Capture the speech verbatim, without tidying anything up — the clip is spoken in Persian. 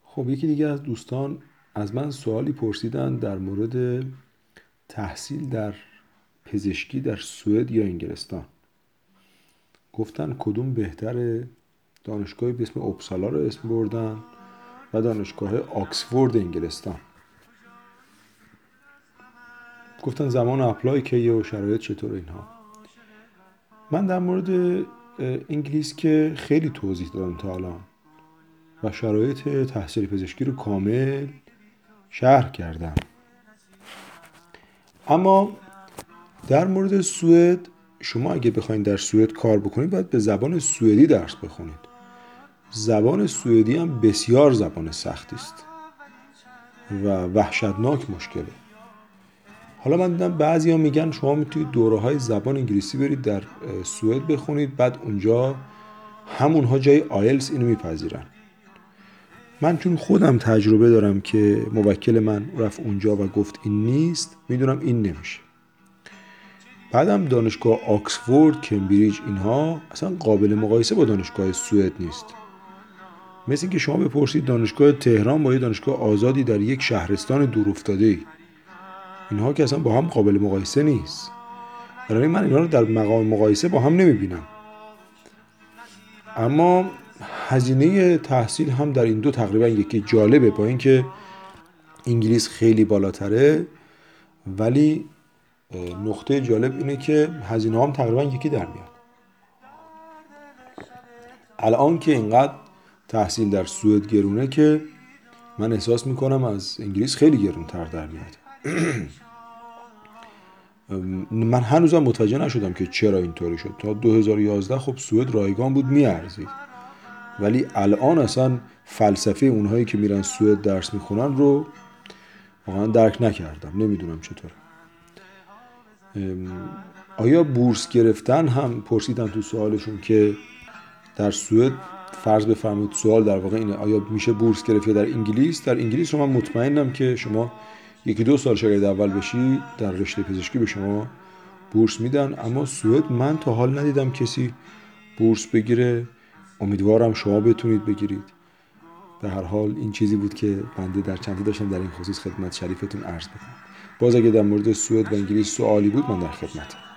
خب یکی دیگه از دوستان از من سوالی پرسیدن در مورد تحصیل در پزشکی در سوئد یا انگلستان. گفتن کدوم بهتره، دانشگاهی به اسم اوپسالا رو اسم بردن و دانشگاه آکسفورد انگلستان. گفتن زمان اپلای کیه و شرایط چطور اینها. من در مورد انگلیس که خیلی توضیح دادم تا الان و شرایط تحصیل پزشکی رو کامل شرح کردم. اما در مورد سوئد، شما اگه بخواید در سوئد کار بکنید باید به زبان سوئدی درس بخونید. زبان سوئدی هم بسیار زبان سختی است و وحشتناک مشکله. حالا من دیدم بعضیا میگن شما میتونید دوره‌های زبان انگلیسی برید در سوئد بخونید، بعد اونجا همونها جای آیلتس اینو میپذیرن. من چون خودم تجربه دارم که موکل من رفت اونجا و گفت این نیست، میدونم این نمیشه. بعدم دانشگاه آکسفورد، کمبریج، اینها اصلا قابل مقایسه با دانشگاه سوئد نیست. مثل اینکه شما بپرسید دانشگاه تهران با یه دانشگاه آزادی در یک شهرستان دورافتاده‌ای، اینها که اصلا با هم قابل مقایسه نیست. برای من اینا رو در مقام مقایسه با هم نمیبینم. اما هزینه تحصیل هم در این دو تقریبا یکی. جالبه با اینکه انگلیس خیلی بالاتره، ولی نقطه جالب اینه که هزینه هم تقریبا یکی در میاد. الان که اینقدر تحصیل در سوئد گرونه که من احساس میکنم از انگلیس خیلی گرونتر در میاد. من هنوزم متوجه نشدم که چرا اینطوری شد. تا دو هزار و یازده خب سوئد رایگان بود، میارزید، ولی الان اصلا فلسفه اونهایی که میرن سوئد درس میخونن رو واقعا درک نکردم. نمیدونم چطور. آیا بورس گرفتن هم پرسیدن تو سوالشون که در سوئد فرض بفرمایید، سوال در واقع اینه آیا میشه بورس گرفت یا در انگلیس. در انگلیس رو من مطمئنم که شما یکی دو سال شاگرد اول بشی در رشته پزشکی به شما بورس میدن، اما سوئد من تا حال ندیدم کسی بورس بگیره. امیدوارم شما بتونید بگیرید. به هر حال این چیزی بود که بنده در چندی داشتم در این خصوص خدمت شریفتون عرض بکنم. باز اگه در مورد سوئد و انگلیس سوالی بود من در خدمتم.